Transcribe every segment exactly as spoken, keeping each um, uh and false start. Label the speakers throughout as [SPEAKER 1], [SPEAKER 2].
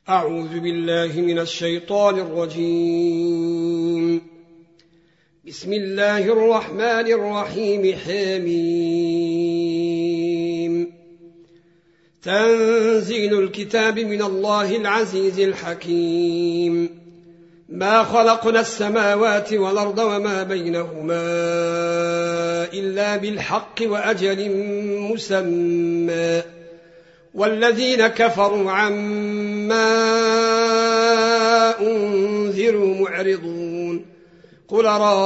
[SPEAKER 1] أعوذ بالله من الشيطان الرجيم. بسم الله الرحمن الرحيم. حميم. تنزيل الكتاب من الله العزيز الحكيم. ما خلقنا السماوات والأرض وما بينهما إلا بالحق وأجل مسمى، والذين كفروا عما أنذروا معرضون. قل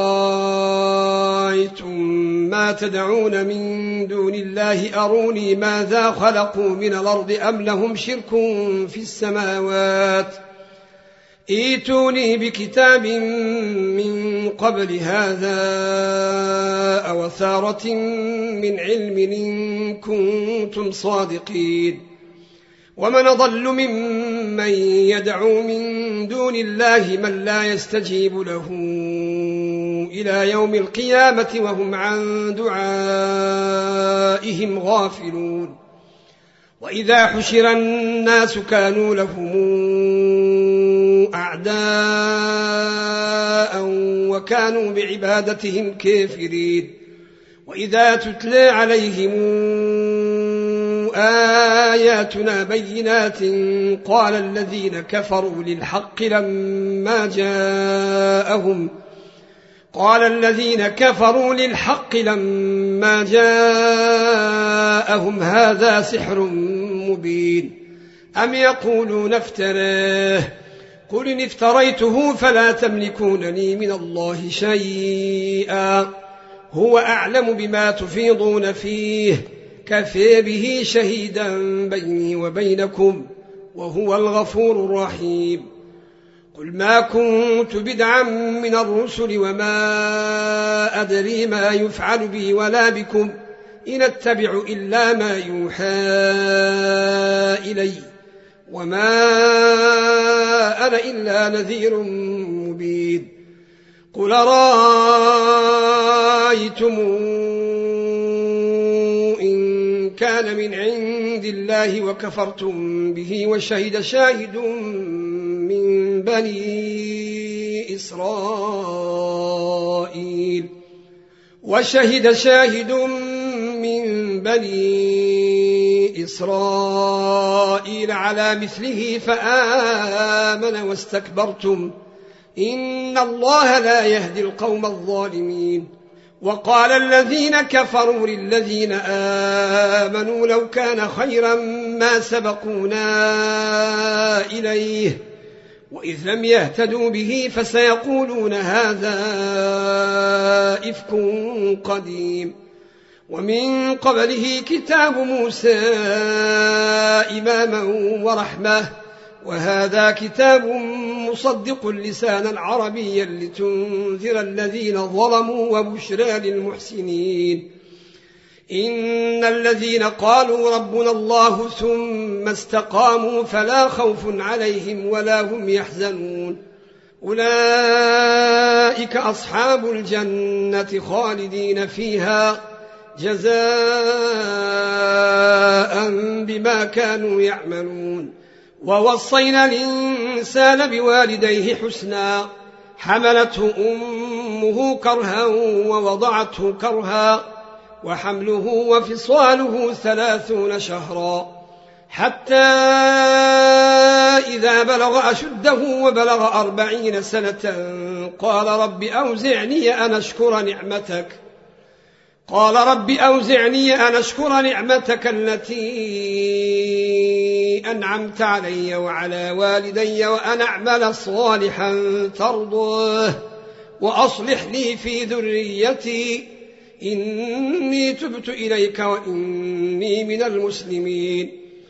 [SPEAKER 1] رأيتم ما تدعون من دون الله أروني ماذا خلقوا من الأرض أم لهم شرك في السماوات، ائتوني بكتاب من قبل هذا أو أثارة من علم إن كنتم صادقين. ومن أضل ممن يدعو من دون الله من لا يستجيب له إلى يوم القيامة وهم عن دعائهم غافلون. وإذا حشر الناس كانوا لهم أعداء وكانوا بعبادتهم كافرين. وإذا تتلى عليهم آياتنا بينات قال الذين كفروا للحق لما جاءهم قال الذين كفروا للحق لما جاءهم هذا سحر مبين أم يقولون افتراه قل إن افتريته فلا تملكون لي من الله شيئا هو أعلم بما تفيضون فيه كفى به شهيدا بيني وبينكم وهو الغفور الرحيم. قل ما كنت بدعا من الرسل وما أدري ما يفعل بي ولا بكم إن اتبع إلا ما يوحى إلي وما أنا إلا نذير مبين. قل رأيتم إن كان من عند الله وكفرتم به وشهد شاهد من بني إسرائيل وشهد شاهد من بني إسرائيل على مثله فآمن واستكبرتم إن الله لا يهدي القوم الظالمين. وقال الذين كفروا للذين آمنوا لو كان خيرا ما سبقونا إليه وإذ لم يهتدوا به فسيقولون هذا إفك قديم. ومن قبله كتاب موسى إماما ورحمة وهذا كتاب مصدق لسانا عربيا لتنذر الذين ظلموا وبشرى للمحسنين. إن الذين قالوا ربنا الله ثم استقاموا فلا خوف عليهم ولا هم يحزنون أولئك أصحاب الجنة خالدين فيها جزاء بما كانوا يعملون. ووصينا الإنسان بوالديه حسنا حملته أمه كرها ووضعته كرها وحمله وفصاله ثلاثون شهرا حتى إذا بلغ أشده وبلغ أربعين سنة قال رب أوزعني أن أشكر نعمتك قال رب أوزعني أن أشكر نعمتك التي أنعمت علي وعلى والدي وأن أعمل صالحا ترضاه وأصلح لي في ذريتي إني تبت إليك وإني من المسلمين.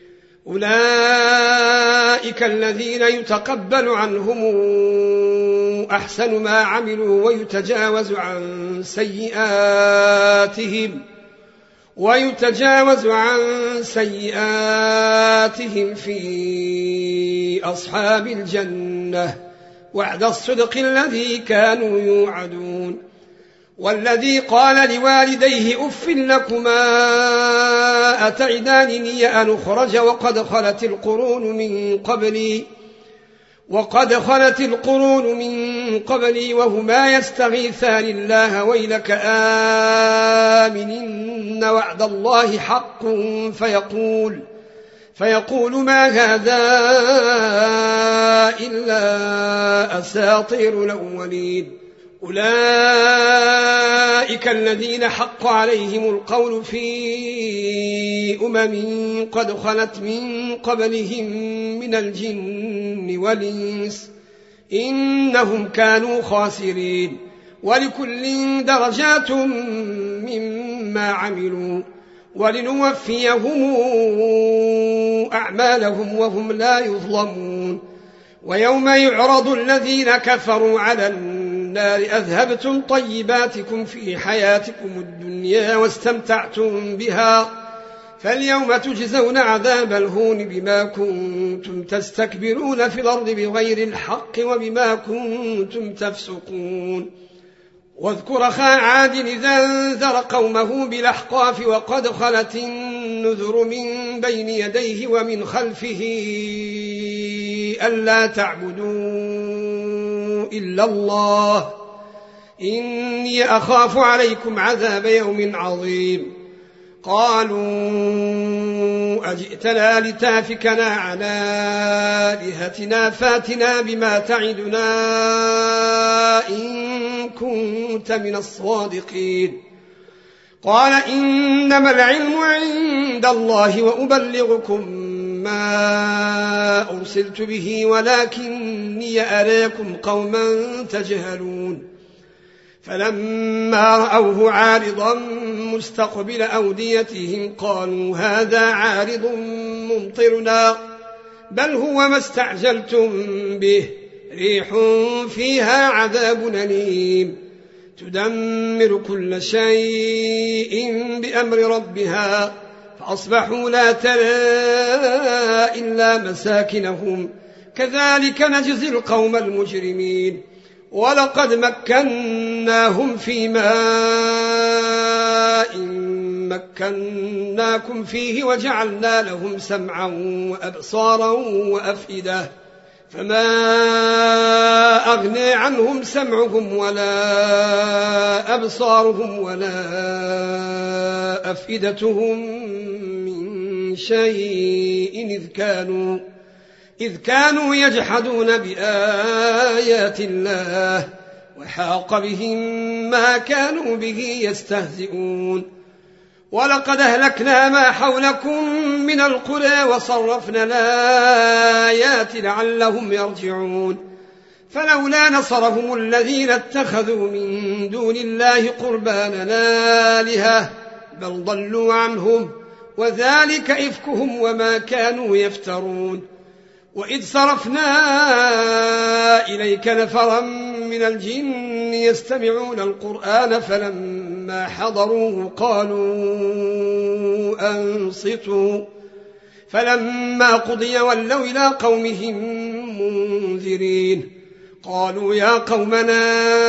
[SPEAKER 1] أولئك الذين يتقبل عنهم أحسن ما عملوا ويتجاوز عن سيئاتهم ويتجاوز عن سيئاتهم في أصحاب الجنة وعد الصدق الذي كانوا يوعدون. والذي قال لوالديه أف لكما أتعدانني أن أخرج وقد خلت القرون من قبلي وقد خلت القرون من قبلي وهما يستغيثان الله ويلك آمن إن وعد الله حق فيقول فيقول ما هذا إلا أساطير الأولين أولئك الذين حق عليهم القول في أمم قد خلت من قبلهم من الجن والإنس إنهم كانوا خاسرين ولكل درجات مما عملوا ولنوفيهم أعمالهم وهم لا يظلمون ويوم يعرض الذين كفروا على النار أذهبتم طيباتكم في حياتكم الدنيا واستمتعتم بها فاليوم تجزون عذاب الهون بما كنتم تستكبرون في الأرض بغير الحق وبما كنتم تفسقون واذكر أخا عاد إذا أنذر قومه بالأحقاف وقد خلت النذر من بين يديه ومن خلفه ألا تعبدوا إلا الله إني أخاف عليكم عذاب يوم عظيم قالوا أجئتنا لتافكنا عن آلهتنا فاتنا بما تعدنا إن كنت من الصادقين قال إنما العلم عند الله وأبلغكم ما أرسلت به ولكني أراكم قوما تجهلون فلما رأوه عارضا مستقبل أوديتهم قالوا هذا عارض ممطرنا بل هو ما استعجلتم به ريح فيها عذاب أليم تدمر كل شيء بأمر ربها فأصبحوا لا ترى إلا مساكنهم كذلك نجزي القوم المجرمين ولقد مكناهم في ماء مكناكم فيه وجعلنا لهم سمعا وأبصارا وأفئدة فما أغنى عنهم سمعهم ولا أبصارهم ولا أفئدتهم من شيء إذ كانوا إذ كانوا يجحدون بآيات الله وحاق بهم ما كانوا به يستهزئون ولقد أهلكنا ما حولكم من القرى وصرفنا الآيات لعلهم يرجعون فلولا نصرهم الذين اتخذوا من دون الله قربانا آلهة بل ضلوا عنهم وذلك إفكهم وما كانوا يفترون وإذ صرفنا إليك نفرا من الجن يستمعون القرآن فلما حضروه قالوا أنصتوا فلما قضي ولوا إلى قومهم منذرين قالوا يا قومنا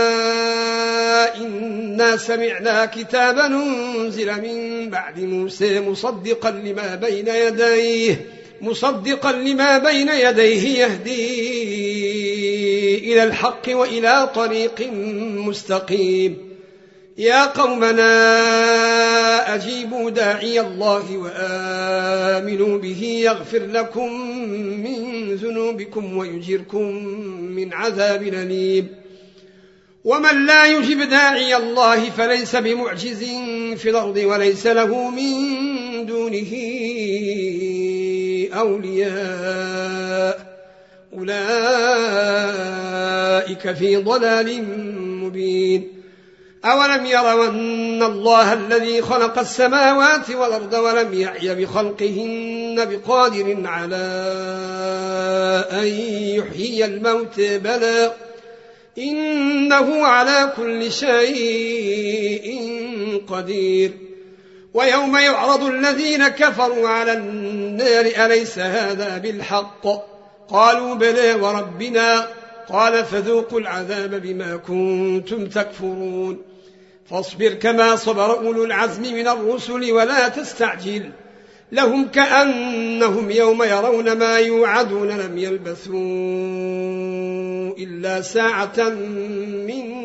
[SPEAKER 1] إنا سمعنا كتابا أنزل من بعد موسى مصدقا لما بين يديه مصدقا لما بين يديه يهدي إلى الحق وإلى طريق مستقيم يا قومنا أجيبوا داعي الله وآمنوا به يغفر لكم من ذنوبكم ويجركم من عذاب أليم ومن لا يجب داعي الله فليس بمعجز في الأرض وليس له من دونه أولياء أولئك في ضلال مبين أولم يروا أن الله الذي خلق السماوات والأرض ولم يعي بخلقهن بقادر على أن يحيي الموت بلى إنه على كل شيء قدير ويوم يعرض الذين كفروا على النار أليس هذا بالحق قالوا بلى وربنا قال فذوقوا العذاب بما كنتم تكفرون فاصبر كما صبر أولو العزم من الرسل ولا تستعجل لهم كأنهم يوم يرون ما يوعدون لم يلبثوا إلا ساعة من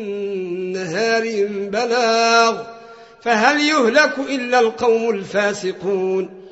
[SPEAKER 1] نهار بلاغ فهل يهلك إلا القوم الفاسقون